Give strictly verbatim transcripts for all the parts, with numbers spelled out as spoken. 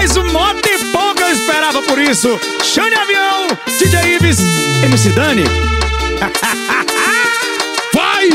Mas um moto e pouco eu esperava por isso. Xande Avião, D J Ives, M C Dani. Vai!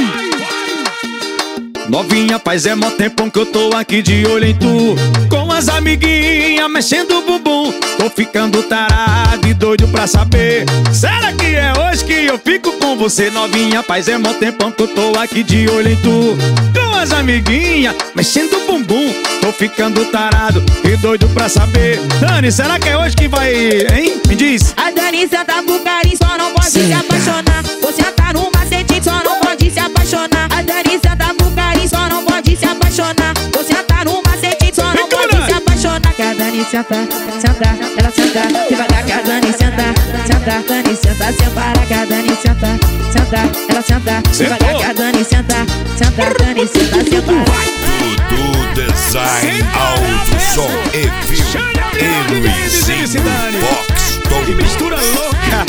Novinha, faz é mó tempão que eu tô aqui de olho em tu, com as amiguinhas mexendo o bumbum. Tô ficando tarado e doido pra saber, será que é hoje que eu fico com você? Novinha, faz é mó tempão que eu tô aqui de olho em tu, com as amiguinhas mexendo o bumbum. Tô ficando tarado e doido pra saber. Dani, será que é hoje que vai, hein? Me diz. A Dani senta pro carinho, só não pode se apaixonar. Você tá no macete, só não pode se apaixonar. A Dani senta pro carinho, só não pode se apaixonar. Você tá no macete, só não pode se apaixonar. Que a Dani senta, senta, ela senta devagar. Que a Dani senta, senta, Dani senta sem parar. Que a Dani senta, senta, ela senta devagar. Que a Dani senta, senta, Dani senta sem parar. Dudu Design, áudio, som e filme. E Luizinho Fox, que mistura louca.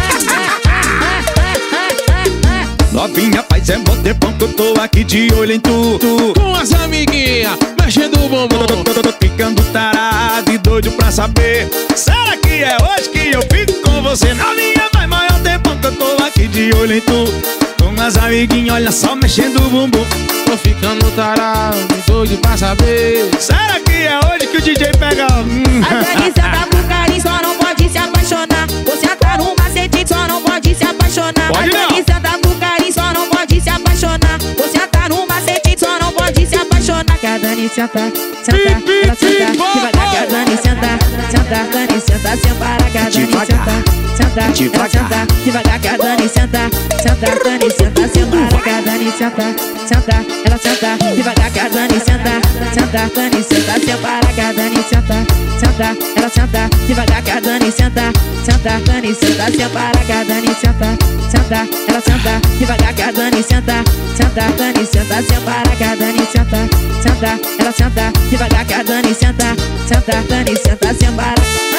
Novinha, faz é mó tempão que eu tô aqui de olho em tu, tu. Com as amiguinhas, mexendo o bumbum. Tô, tô, tô, tô ficando tarado e doido pra saber, será que é hoje que eu fico com você? Novinha, faz maior tempão que eu tô aqui de olho em tu, com as amiguinhas, olha só, mexendo o bumbum. Tô ficando tarado e doido pra saber, será que é hoje que o D J pega? Hum. A Dani senta pro carinho, só não pode se apaixonar. Você tá no macete, só não pode se apaixonar. Pode a Dani senta pro carinho, só não pode se apaixonar. Você tá no macete, só não pode se apaixonar. Que a Dani senta, senta, ela senta devagar. Que a Dani senta, senta, Dani senta sem parar. Que a Dani senta, senta, ela senta devagar. Que a Dani senta, senta, Dani senta sem parar. Que a Dani senta, senta, ela senta devagar. Que a Dani senta, senta, Dani senta sem parar. Que a Dani senta, senta, ela senta devagar. Que a Dani senta, senta, Dani senta sem parar. Que a Dani senta, senta, ela senta devagar. Que a Dani senta, senta, Dani senta sem parar. Que a Dani senta, senta, ela senta devagar. Que a Dani senta, senta, Dani senta sem parar.